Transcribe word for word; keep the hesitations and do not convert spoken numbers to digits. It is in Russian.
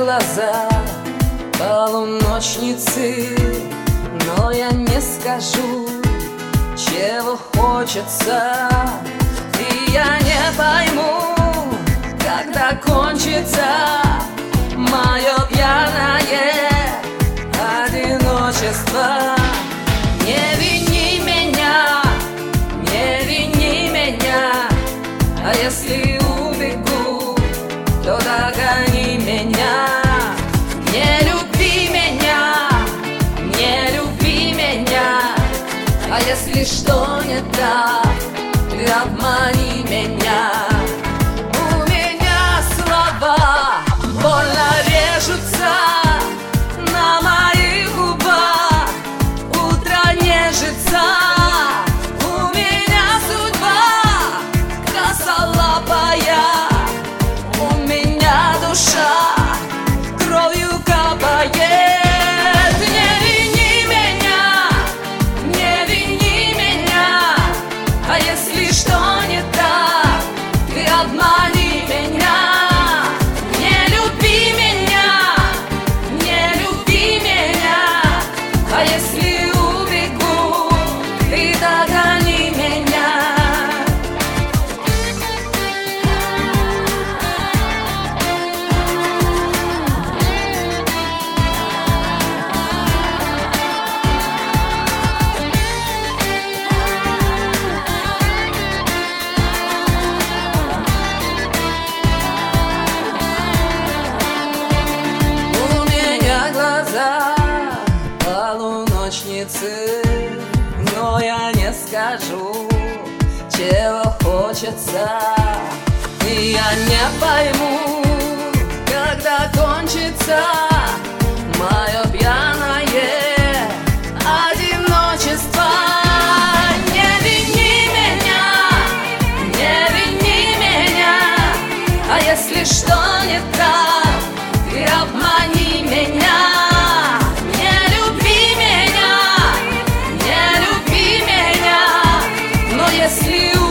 глаза полуночницы, но я не скажу, чего хочется. И я не пойму, когда кончится мое пьяное одиночество. Не вини меня, не вини меня, а если убегу, то догони меня. Не люби меня, не люби меня, а если что не так, ты обмани меня. У меня слова больно режутся на моих губах, утро нежится. У меня судьба косолапая, у меня душа кровью капает. Не вини меня, не вини меня, а если что не так, ты обмани меня. Не люби меня, не люби меня, а если убегу, ты догони меня. Полуночницы, но я не скажу, чего хочется. И я не пойму, когда кончится мое пьяное одиночество. Не вини меня, не вини меня, а если что не так, ты обмани меня. You